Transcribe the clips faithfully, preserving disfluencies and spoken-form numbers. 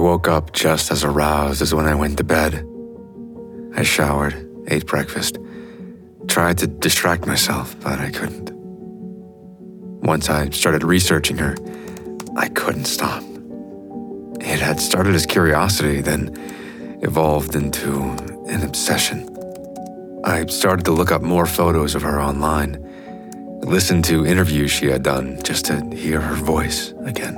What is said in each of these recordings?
woke up just as aroused as when I went to bed. I showered, ate breakfast, tried to distract myself, but I couldn't. Once I started researching her, I couldn't stop. It had started as curiosity, then evolved into an obsession. I started to look up more photos of her online, listen to interviews she had done just to hear her voice again.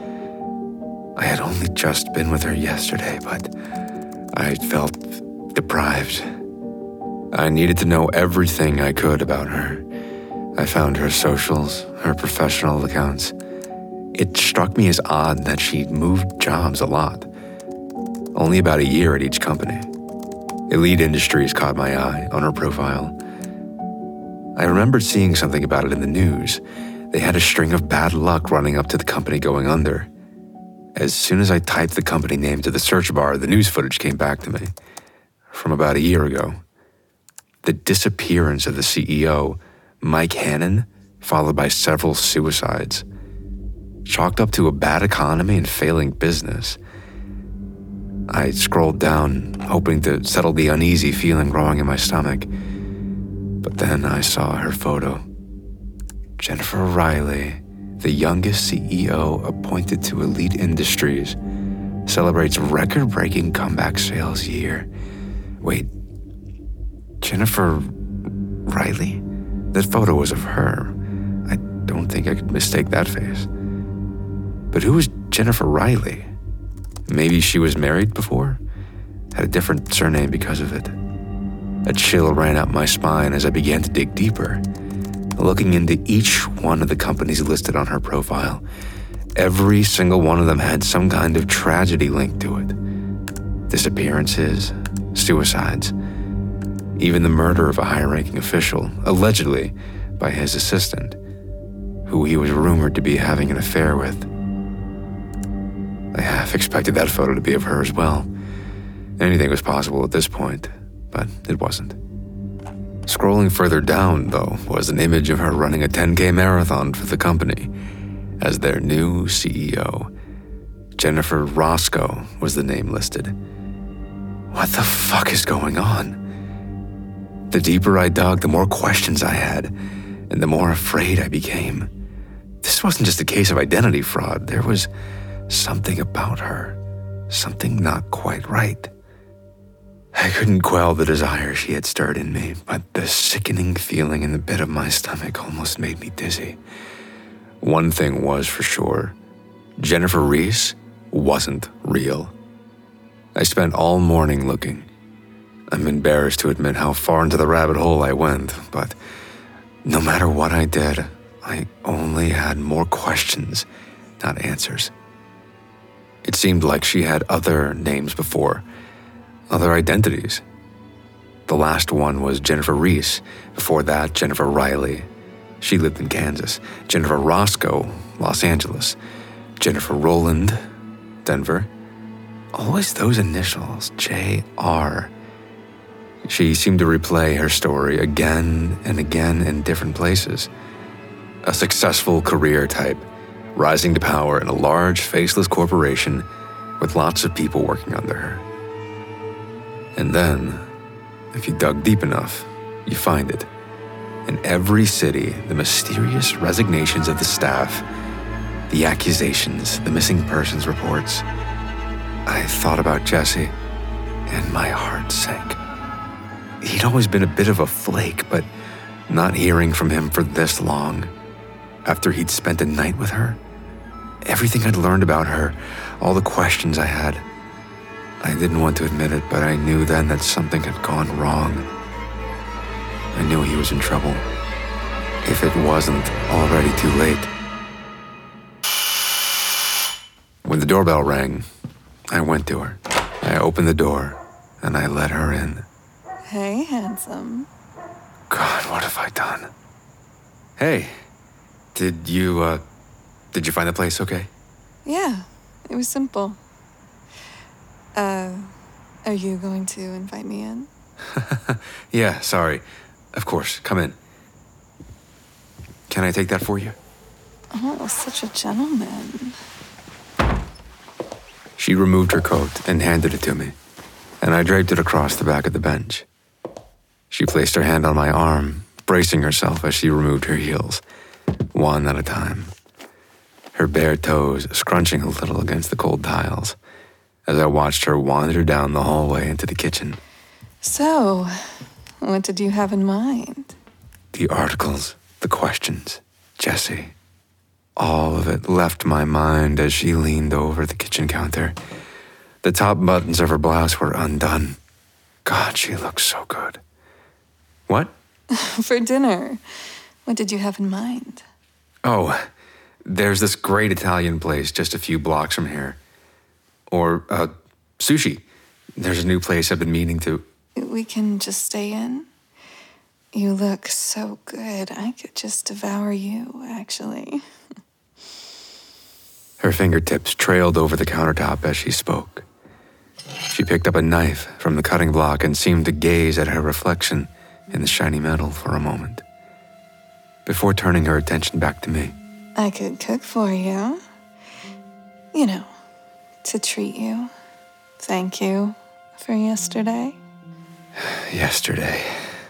I had only just been with her yesterday, but I felt deprived. I needed to know everything I could about her. I found her socials, her professional accounts. It struck me as odd that she'd moved jobs a lot. Only about a year at each company. Elite Industries caught my eye on her profile. I remembered seeing something about it in the news. They had a string of bad luck running up to the company going under. As soon as I typed the company name to the search bar, the news footage came back to me. From about a year ago. The disappearance of the C E O, Mike Hannon, followed by several suicides. Chalked up to a bad economy and failing business. I scrolled down, hoping to settle the uneasy feeling growing in my stomach. But then I saw her photo. Jennifer Riley, the youngest C E O appointed to Elite Industries, celebrates record-breaking comeback sales year. Wait, Jennifer Riley? That photo was of her. I don't think I could mistake that face. But who was Jennifer Riley? Maybe she was married before? Had a different surname because of it. A chill ran up my spine as I began to dig deeper, looking into each one of the companies listed on her profile. Every single one of them had some kind of tragedy linked to it. Disappearances, suicides, even the murder of a high-ranking official, allegedly by his assistant, who he was rumored to be having an affair with. I half expected that photo to be of her as well. Anything was possible at this point, but it wasn't. Scrolling further down, though, was an image of her running a ten K marathon for the company as their new C E O. Jennifer Roscoe was the name listed. What the fuck is going on? The deeper I dug, the more questions I had, and the more afraid I became. This wasn't just a case of identity fraud. There was something about her, something not quite right. I couldn't quell the desire she had stirred in me, but the sickening feeling in the pit of my stomach almost made me dizzy. One thing was for sure, Jennifer Reese wasn't real. I spent all morning looking. I'm embarrassed to admit how far into the rabbit hole I went, but no matter what I did, I only had more questions, not answers. It seemed like she had other names before, other identities. The last one was Jennifer Reese. Before that, Jennifer Riley. She lived in Kansas. Jennifer Roscoe, Los Angeles. Jennifer Rowland, Denver. Always those initials, J R. She seemed to replay her story again and again in different places. A successful career type, rising to power in a large, faceless corporation with lots of people working under her. And then, if you dug deep enough, you find it. In every city, the mysterious resignations of the staff, the accusations, the missing persons reports. I thought about Jesse, and my heart sank. He'd always been a bit of a flake, but not hearing from him for this long, after he'd spent a night with her, everything I'd learned about her, all the questions I had, I didn't want to admit it, but I knew then that something had gone wrong. I knew he was in trouble, if it wasn't already too late. When the doorbell rang, I went to her. I opened the door, and I let her in. Hey, handsome. God, what have I done? Hey, did you, uh, did you find the place okay? Yeah, it was simple. Uh, are you going to invite me in? Yeah, sorry. Of course, come in. Can I take that for you? Oh, such a gentleman. She removed her coat and handed it to me, and I draped it across the back of the bench. She placed her hand on my arm, bracing herself as she removed her heels, one at a time, her bare toes scrunching a little against the cold tiles as I watched her wander down the hallway into the kitchen. So, what did you have in mind? The articles, the questions, Jessie. All of it left my mind as she leaned over the kitchen counter. The top buttons of her blouse were undone. God, she looked so good. What? For dinner. What did you have in mind? Oh, there's this great Italian place just a few blocks from here. Or, uh, sushi. There's a new place I've been meaning to. We can just stay in? You look so good. I could just devour you, actually. Her fingertips trailed over the countertop as she spoke. She picked up a knife from the cutting block and seemed to gaze at her reflection in the shiny metal for a moment, before turning her attention back to me. I could cook for you. You know, to treat you. Thank you for yesterday. Yesterday.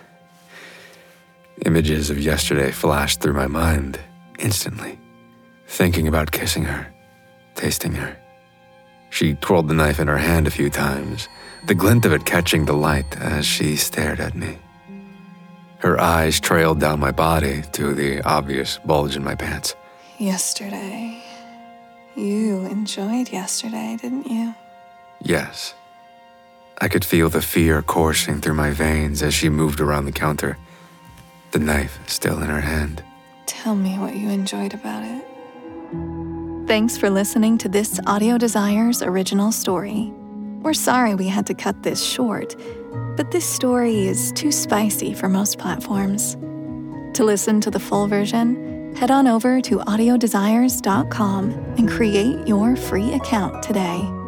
Images of yesterday flashed through my mind instantly, thinking about kissing her, tasting her. She twirled the knife in her hand a few times, the glint of it catching the light as she stared at me. Her eyes trailed down my body to the obvious bulge in my pants. Yesterday. You enjoyed yesterday, didn't you? Yes. I could feel the fear coursing through my veins as she moved around the counter, the knife still in her hand. Tell me what you enjoyed about it. Thanks for listening to this Audio Desires original story. We're sorry we had to cut this short, but this story is too spicy for most platforms. To listen to the full version, head on over to audio desires dot com and create your free account today.